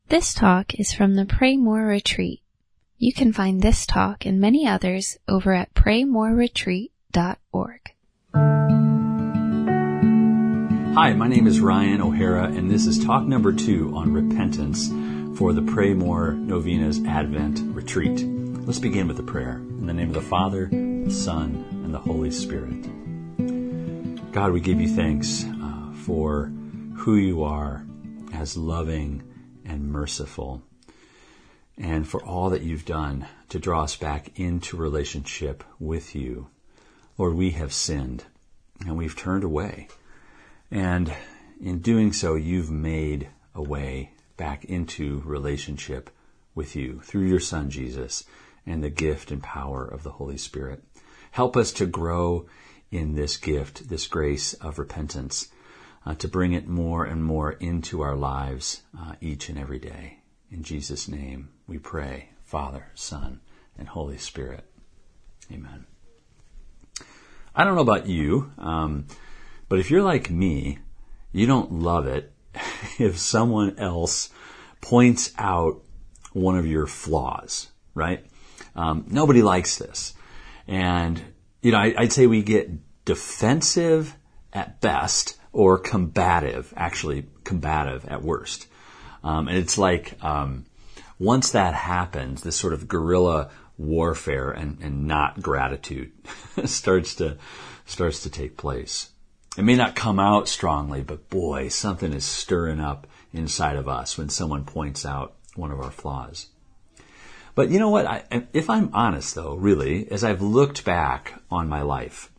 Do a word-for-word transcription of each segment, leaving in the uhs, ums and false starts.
This talk is from the Pray More Retreat. You can find this talk and many others over at pray more retreat dot org. Hi, my name is Ryan O'Hara, and this is talk number two on repentance for the Pray More Novena's Advent Retreat. Let's begin with a prayer. In the name of the Father, the Son, and the Holy Spirit. God, we give you thanks uh, for who you are as loving and merciful, and for all that you've done to draw us back into relationship with you. Lord, we have sinned, and we've turned away. And in doing so, you've made a way back into relationship with you through your Son, Jesus, and the gift and power of the Holy Spirit. Help us to grow in this gift, this grace of repentance, uh, to bring it more and more into our lives uh, each and every day. In Jesus' name we pray, Father, Son, and Holy Spirit. Amen. I don't know about you, um, but if you're like me, you don't love it if someone else points out one of your flaws, right? Um, nobody likes this. And, you know, I, I'd say we get defensive at best or combative, actually combative at worst. Um, and it's like um, once that happens, this sort of guerrilla warfare and, and not gratitude starts to starts to take place. It may not come out strongly, but boy, something is stirring up inside of us when someone points out one of our flaws. But you know what? I, if I'm honest, though, really, as I've looked back on my life,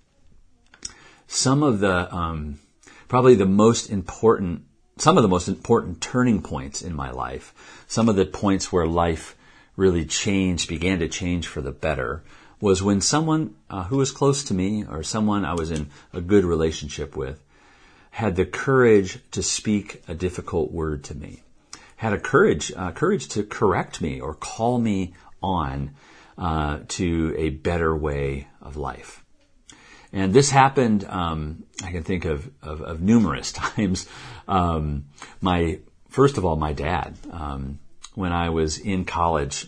some of the um, probably the most important, some of the most important turning points in my life, some of the points where life really changed, began to change for the better, was when someone uh, who was close to me or someone I was in a good relationship with had the courage to speak a difficult word to me, had a courage, uh, courage to correct me or call me on uh, to a better way of life. And this happened, um, I can think of, of, of numerous times. Um, my, first of all, my dad, um, when I was in college,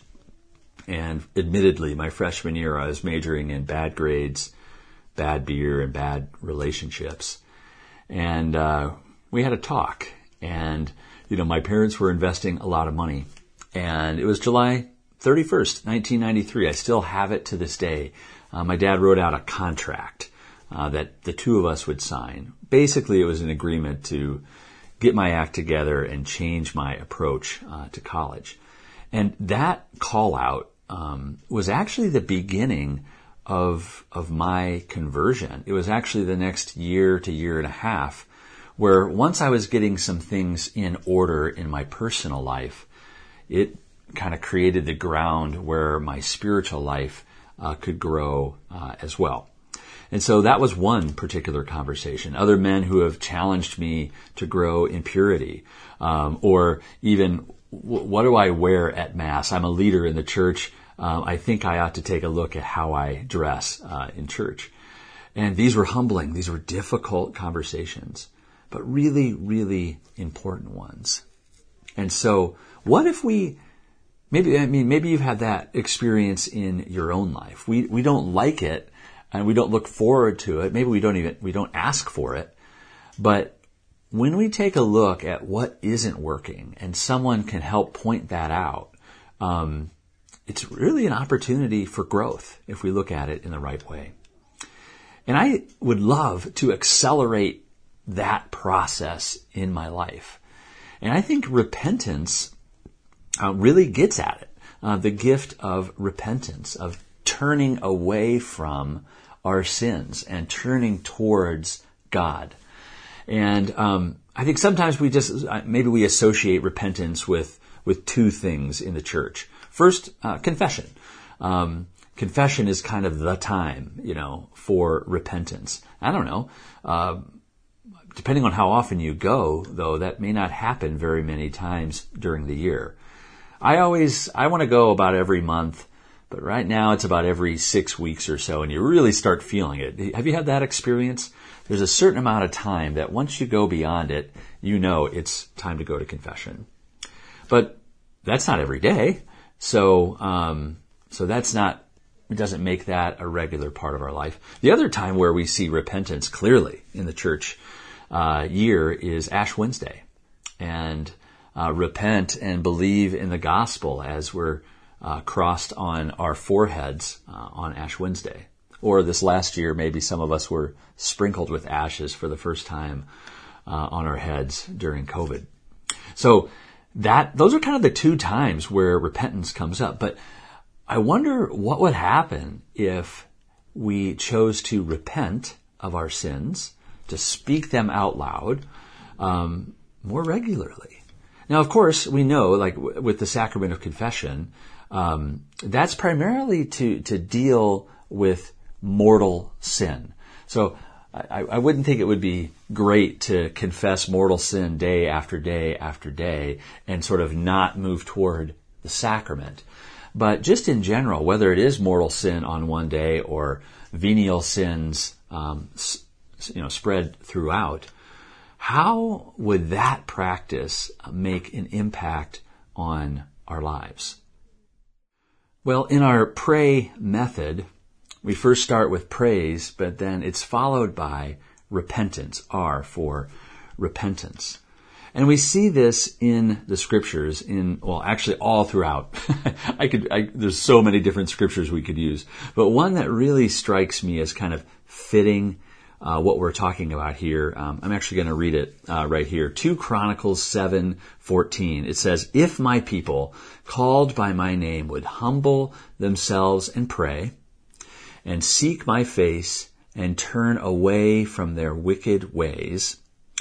and admittedly, my freshman year, I was majoring in bad grades, bad beer, and bad relationships. And uh, we had a talk. And, you know, my parents were investing a lot of money. And it was July thirty-first, nineteen ninety-three. I still have it to this day. Uh, my dad wrote out a contract uh, that the two of us would sign. Basically, it was an agreement to get my act together and change my approach uh, to college. And that call out um, was actually the beginning of of my conversion. It was actually the next year to year and a half where once I was getting some things in order in my personal life, it kind of created the ground where my spiritual life uh, could grow uh, as well. And so that was one particular conversation. Other men who have challenged me to grow in purity, um, or even w- what do I wear at Mass? I'm a leader in the church. Um, I think I ought to take a look at how I dress uh, in church. And these were humbling. These were difficult conversations, but really, really important ones. And so what if we, maybe, I mean, maybe you've had that experience in your own life. We, we don't like it and we don't look forward to it. Maybe we don't even, we don't ask for it. But when we take a look at what isn't working and someone can help point that out, um, it's really an opportunity for growth if we look at it in the right way. And I would love to accelerate that process in my life. And I think repentance uh, really gets at it. Uh, the gift of repentance, of turning away from our sins and turning towards God. And um, I think sometimes we just, maybe we associate repentance with, with two things in the church. First, uh, confession. Um, confession is kind of the time, you know, for repentance. I don't know. Uh, depending on how often you go, though, that may not happen very many times during the year. I always, I want to go about every month, but right now it's about every six weeks or so, and you really start feeling it. Have you had that experience? There's a certain amount of time that once you go beyond it, you know it's time to go to confession. But that's not every day. So, um, so that's not, it doesn't make that a regular part of our life. The other time where we see repentance clearly in the church uh, year is Ash Wednesday. And uh, repent and believe in the gospel as we're uh, crossed on our foreheads uh, on Ash Wednesday. Or this last year, maybe some of us were sprinkled with ashes for the first time uh, on our heads during COVID. So that those are kind of the two times where repentance comes up. But I wonder what would happen if we chose to repent of our sins, to speak them out loud um, more regularly. Now, of course, we know, like w- with the sacrament of confession, um, that's primarily to to deal with mortal sin. So I, I wouldn't think it would be great to confess mortal sin day after day after day and sort of not move toward the sacrament. But just in general, whether it is mortal sin on one day or venial sins, um, you know, spread throughout, how would that practice make an impact on our lives? Well, in our pray method, we first start with praise, but then it's followed by repentance, R for repentance. And we see this in the scriptures, in, well, actually all throughout. I could, I, there's so many different scriptures we could use. But one that really strikes me as kind of fitting uh, what we're talking about here, um, I'm actually going to read it uh, right here. Second Chronicles seven fourteen. It says, "If my people called by my name would humble themselves and pray, and seek my face, and turn away from their wicked ways,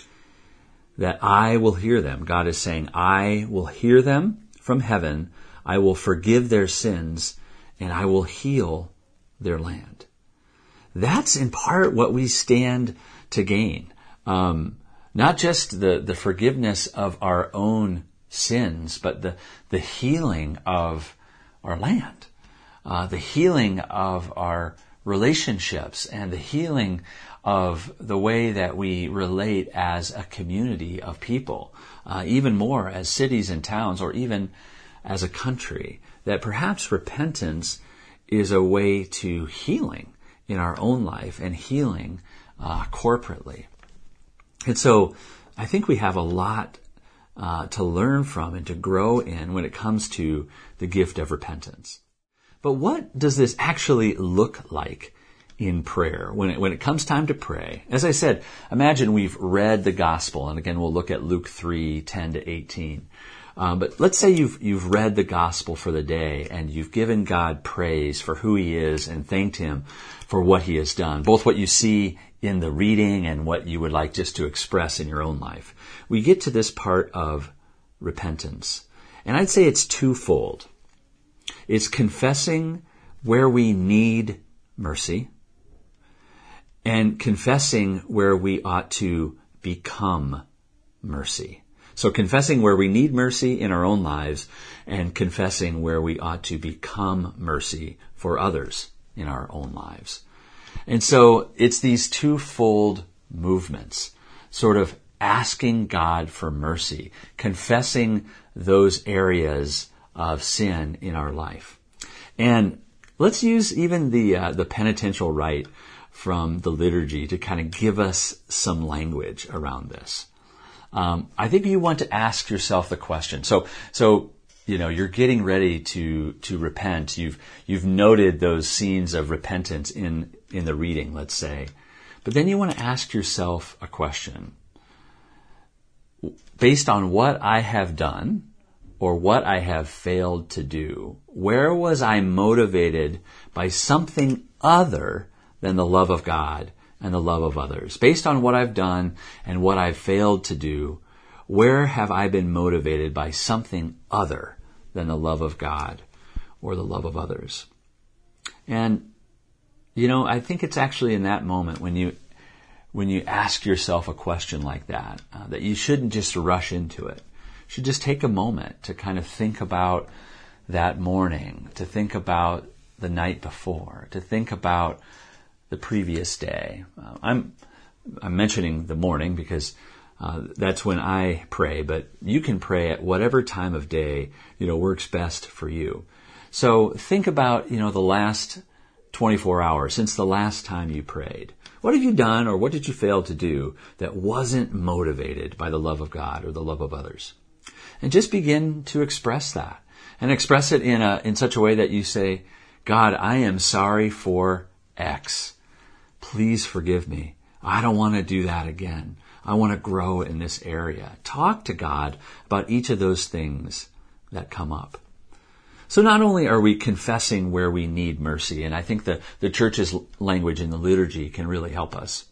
that I will hear them." God is saying, I will hear them from heaven, I will forgive their sins, and I will heal their land. That's in part what we stand to gain. Um, not just the, the forgiveness of our own sins, but the, the healing of our land. Uh, the healing of our relationships and the healing of the way that we relate as a community of people, uh, even more as cities and towns, or even as a country, that perhaps repentance is a way to healing in our own life and healing uh, corporately. And so I think we have a lot uh, to learn from and to grow in when it comes to the gift of repentance. But what does this actually look like in prayer when it, when it comes time to pray? As I said, imagine we've read the gospel, and again we'll look at Luke three ten to eighteen. Um, but let's say you've you've read the gospel for the day and you've given God praise for who He is and thanked Him for what He has done, both what you see in the reading and what you would like just to express in your own life. We get to this part of repentance, and I'd say it's twofold. It's confessing where we need mercy and confessing where we ought to become mercy. So confessing where we need mercy in our own lives and confessing where we ought to become mercy for others in our own lives. And so it's these twofold movements, sort of asking God for mercy, confessing those areas of sin in our life. And let's use even the uh, the penitential rite from the liturgy to kind of give us some language around this. Um, I think you want to ask yourself the question. So, so you know, you're getting ready to to repent. You've you've noted those scenes of repentance in in the reading, let's say, but then you want to ask yourself a question based on what I have done or what I have failed to do. Where was I motivated by something other than the love of God and the love of others? Based on what I've done and what I've failed to do, where have I been motivated by something other than the love of God or the love of others? And, you know, I think it's actually in that moment when you when you ask yourself a question like that, uh, that you shouldn't just rush into it. You should just take a moment to kind of think about that morning, to think about the night before, to think about the previous day. Uh, I'm I'm mentioning the morning because Uh, that's when I pray, but you can pray at whatever time of day, you know, works best for you. So think about, you know, the last twenty-four hours, since the last time you prayed. What have you done or what did you fail to do that wasn't motivated by the love of God or the love of others? And just begin to express that, and express it in a, in such a way that you say, God, I am sorry for X. Please forgive me. I don't want to do that again. I want to grow in this area. Talk to God about each of those things that come up. So not only are we confessing where we need mercy, and I think the, the church's language in the liturgy can really help us,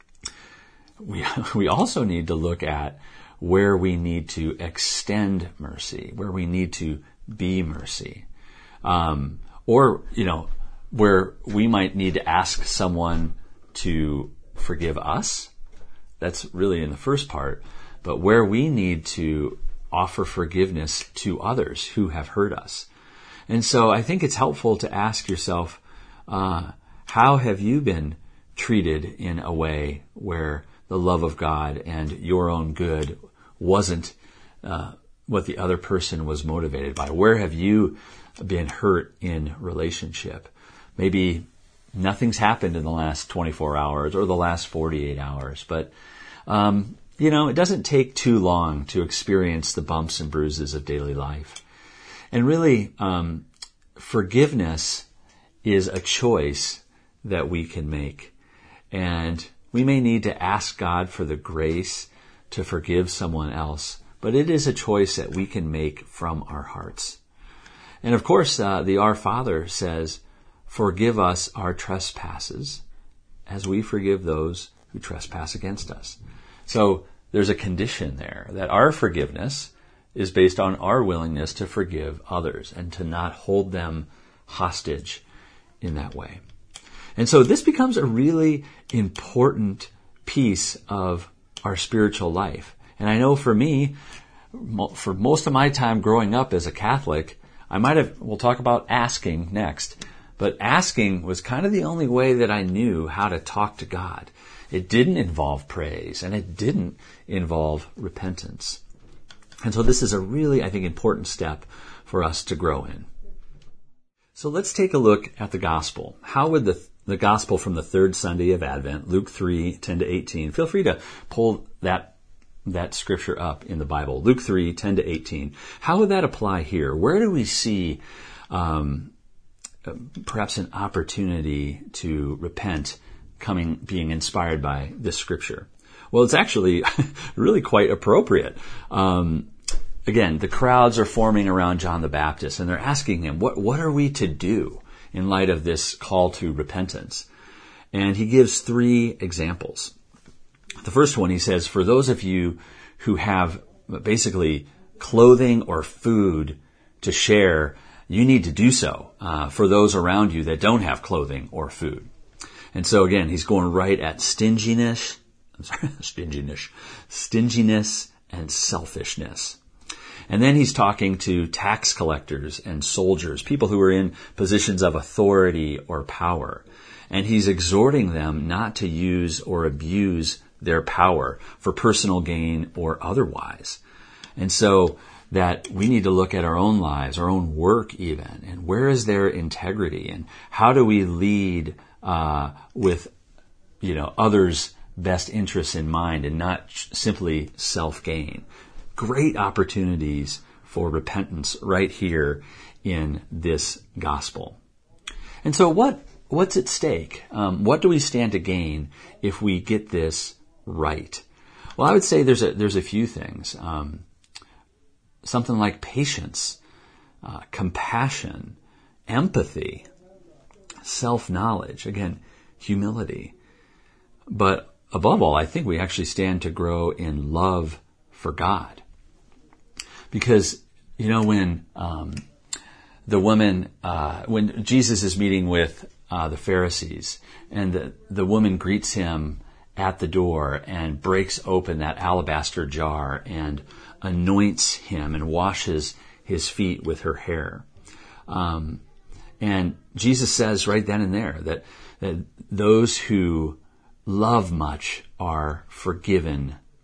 we, we also need to look at where we need to extend mercy, where we need to be mercy. Um, or, you know, where we might need to ask someone to forgive us. That's really in the first part. But where we need to offer forgiveness to others who have hurt us. And so I think it's helpful to ask yourself, uh, how have you been treated in a way where the love of God and your own good wasn't uh, what the other person was motivated by? Where have you been hurt in relationship? Maybe nothing's happened in the last twenty-four hours or the last forty-eight hours, but um, you know, it doesn't take too long to experience the bumps and bruises of daily life. And really, um, forgiveness is a choice that we can make. And we may need to ask God for the grace to forgive someone else, but it is a choice that we can make from our hearts. And of course, uh, the Our Father says, forgive us our trespasses as we forgive those who trespass against us. So there's a condition there that our forgiveness is based on our willingness to forgive others and to not hold them hostage in that way. And so this becomes a really important piece of our spiritual life. And I know for me, for most of my time growing up as a Catholic, I might have, we'll talk about asking next, but asking was kind of the only way that I knew how to talk to God. It didn't involve praise, and it didn't involve repentance. And so this is a really, I think, important step for us to grow in. So let's take a look at the gospel. How would the the gospel from the third Sunday of Advent, Luke three, ten to eighteen, feel free to pull that that scripture up in the Bible, Luke three, ten to eighteen. How would that apply here? Where do we see um, perhaps an opportunity to repent coming, being inspired by this scripture? Well, it's actually really quite appropriate. Um, again, the crowds are forming around John the Baptist, and they're asking him, what, what are we to do in light of this call to repentance? And he gives three examples. The first one, he says, for those of you who have basically clothing or food to share, you need to do so uh, for those around you that don't have clothing or food. And so again, he's going right at stinginess, I'm sorry, stinginess, stinginess and selfishness. And then he's talking to tax collectors and soldiers, people who are in positions of authority or power. And he's exhorting them not to use or abuse their power for personal gain or otherwise. And so that we need to look at our own lives, our own work even, and where is their integrity, and how do we lead uh, with, you know, others' best interests in mind and not simply self-gain. Great opportunities for repentance right here in this gospel. And so what what's at stake? Um, what do we stand to gain if we get this right? Well, I would say there's a there's a few things. Um, something like patience, uh, compassion, empathy, self-knowledge, again, humility. But above all, I think we actually stand to grow in love for God. Because, you know, when um, the woman, uh, when Jesus is meeting with uh, the Pharisees, and the, the woman greets him at the door and breaks open that alabaster jar and anoints him and washes his feet with her hair. Um, and Jesus says right then and there that, that those who love much are forgiven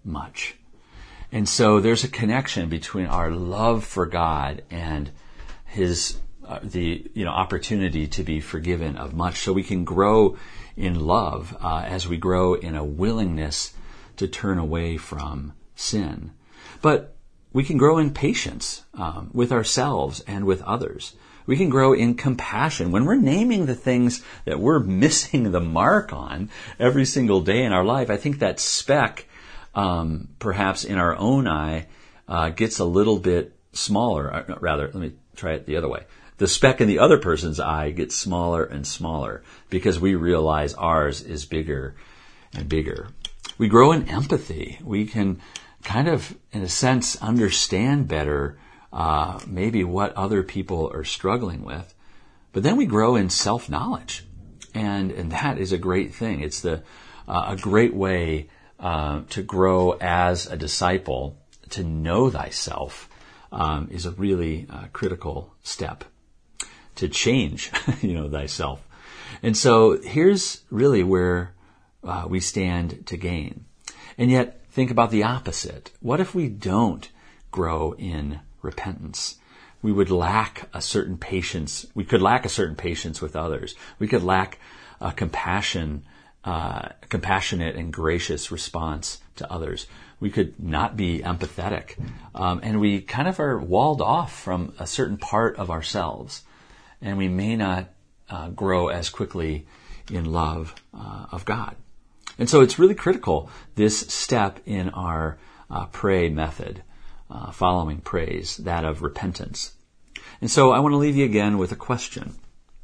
much. And so there's a connection between our love for God and his uh, the you know opportunity to be forgiven of much. So we can grow in love uh, as we grow in a willingness to turn away from sin. But we can grow in patience um, with ourselves and with others. We can grow in compassion. When we're naming the things that we're missing the mark on every single day in our life, I think that speck, um, perhaps in our own eye, uh, gets a little bit smaller. Uh, rather, let me try it the other way. The speck in the other person's eye gets smaller and smaller because we realize ours is bigger and bigger. We grow in empathy. We can kind of, in a sense, understand better Uh, maybe what other people are struggling with. But then we grow in self-knowledge. And, and that is a great thing. It's the, uh, a great way, uh, to grow as a disciple. To know thyself, um, is a really, uh, critical step. To change, you know, thyself. And so here's really where, uh, we stand to gain. And yet, think about the opposite. What if we don't grow in repentance? We would lack a certain patience. We could lack a certain patience with others. We could lack a compassion, uh, compassionate and gracious response to others. We could not be empathetic. Um, and we kind of are walled off from a certain part of ourselves. And we may not uh, grow as quickly in love uh, of God. And so it's really critical, this step in our uh, pray method. Uh, following praise, that of repentance. And so I want to leave you again with a question.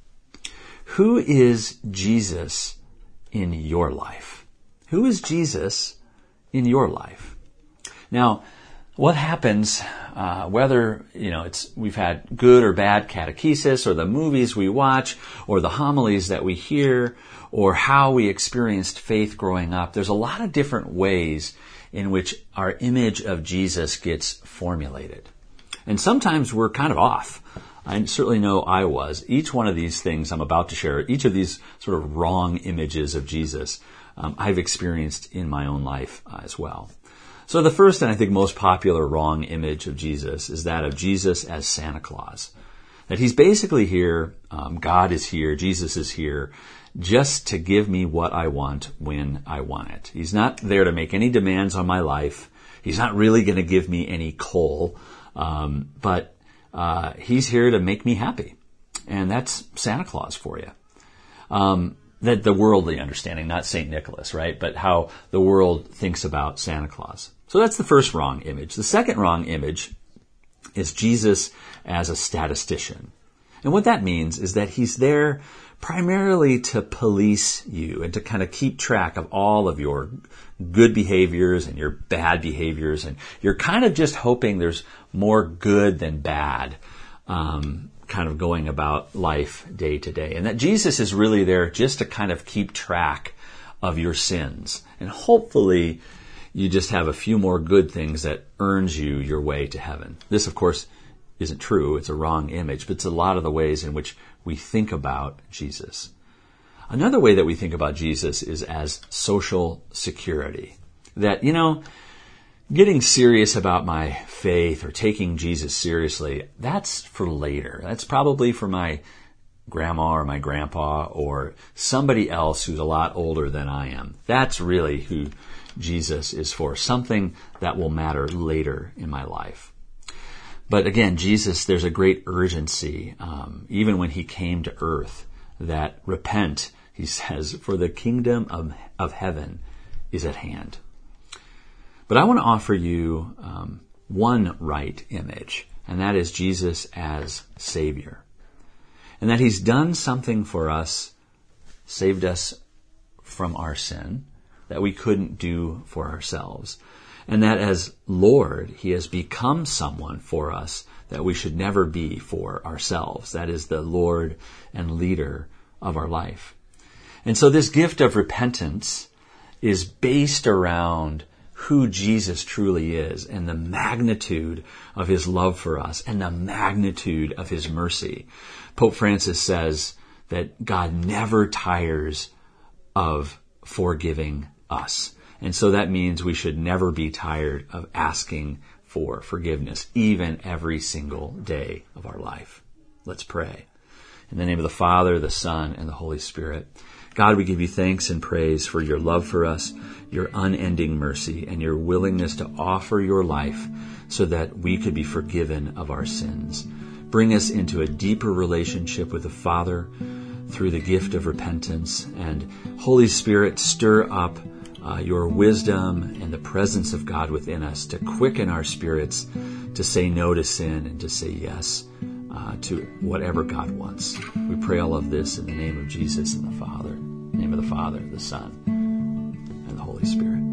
Who is Jesus in your life? Who is Jesus in your life? Now, what happens, uh, whether, you know, it's, we've had good or bad catechesis, or the movies we watch, or the homilies that we hear, or how we experienced faith growing up, there's a lot of different ways in which our image of Jesus gets formulated. And sometimes we're kind of off. I certainly know I was. Each one of these things I'm about to share, each of these sort of wrong images of Jesus, um, I've experienced in my own life uh, as well. So the first and I think most popular wrong image of Jesus is that of Jesus as Santa Claus. That he's basically here, um, God is here, Jesus is here, just to give me what I want when I want it. He's not there to make any demands on my life. He's not really going to give me any coal, um, but uh, he's here to make me happy. And that's Santa Claus for you. Um, that the worldly understanding, not Saint Nicholas, right? But how the world thinks about Santa Claus. So that's the first wrong image. The second wrong image is Jesus as a statistician. And what that means is that he's there primarily to police you and to kind of keep track of all of your good behaviors and your bad behaviors. And you're kind of just hoping there's more good than bad, um, kind of going about life day to day. And that Jesus is really there just to kind of keep track of your sins. And hopefully you just have a few more good things that earns you your way to heaven. This, of course, isn't true. It's a wrong image, but it's a lot of the ways in which we think about Jesus. Another way that we think about Jesus is as social security. That, you know, getting serious about my faith or taking Jesus seriously, that's for later. That's probably for my grandma or my grandpa or somebody else who's a lot older than I am. That's really who Jesus is for, something that will matter later in my life. But again, Jesus, there's a great urgency, um, even when he came to earth, that repent, he says, for the kingdom of, of heaven is at hand. But I want to offer you um, one right image, and that is Jesus as Savior. And that he's done something for us, saved us from our sin, that we couldn't do for ourselves. And that as Lord, he has become someone for us that we should never be for ourselves. That is the Lord and leader of our life. And so this gift of repentance is based around who Jesus truly is and the magnitude of his love for us and the magnitude of his mercy. Pope Francis says that God never tires of forgiving us. And so that means we should never be tired of asking for forgiveness, even every single day of our life. Let's pray. In the name of the Father, the Son, and the Holy Spirit. God, we give you thanks and praise for your love for us, your unending mercy, and your willingness to offer your life so that we could be forgiven of our sins. Bring us into a deeper relationship with the Father through the gift of repentance. And Holy Spirit, stir up uh, your wisdom and the presence of God within us to quicken our spirits to say no to sin and to say yes uh, to whatever God wants. We pray all of this in the name of Jesus and the Father. In the name of the Father, the Son, and the Holy Spirit.